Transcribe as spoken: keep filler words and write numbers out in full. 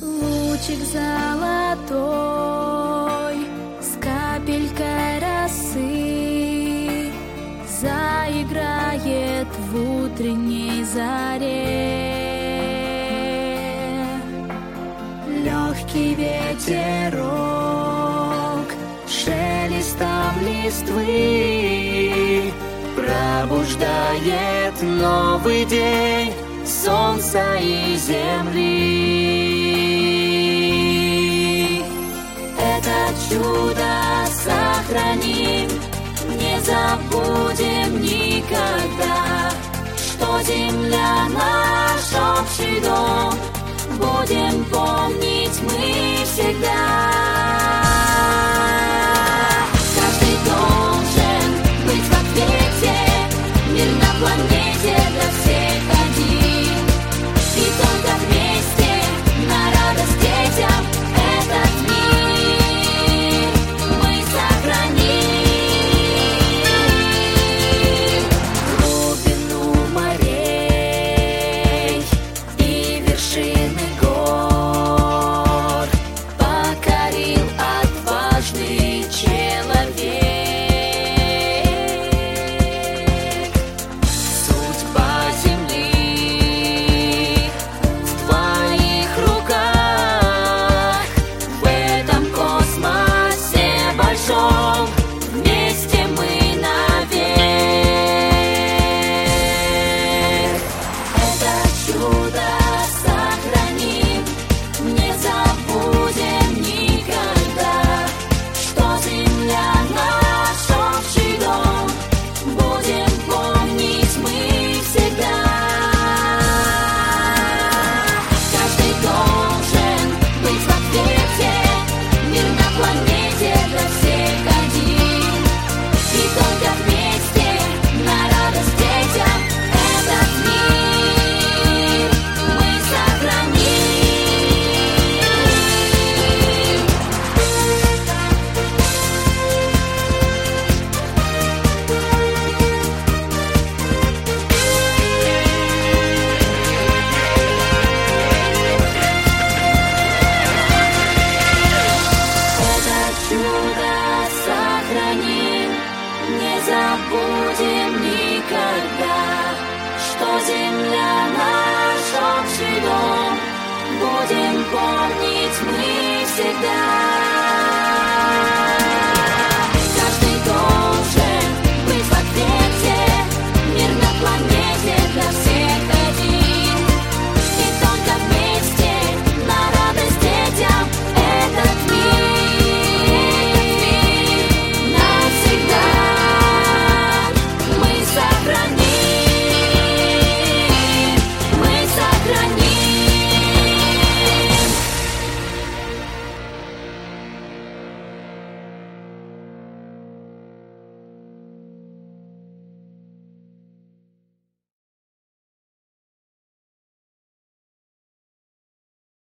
Лучик золотой с капелькой росы заиграет в утренней заре. Легкий ветерок шелестом листвы пробуждает новый день солнца и земли. Это чудо сохраним, не забудем никогда, что земля наш общий дом, будем помнить мы всегда. Каждый должен быть в ответе, мир на планете для всех один, и только вместе на радость детям этот мир мы сохраним. Глубину морей и вершины гор покорил отважный человек. Судьба земли в твоих руках, в этом космосе большом вместе мы навек. Это чудо сохраним, не забудем никогда, что земля наш общий дом, будем помнить мы всегда. Каждый должен быть в ответе, мир на планете для всех один, и только вместе на радость детям этот мир мы сохраним. Это чудо сохраним, не забудем никогда, что земля наш общий дом, будем помнить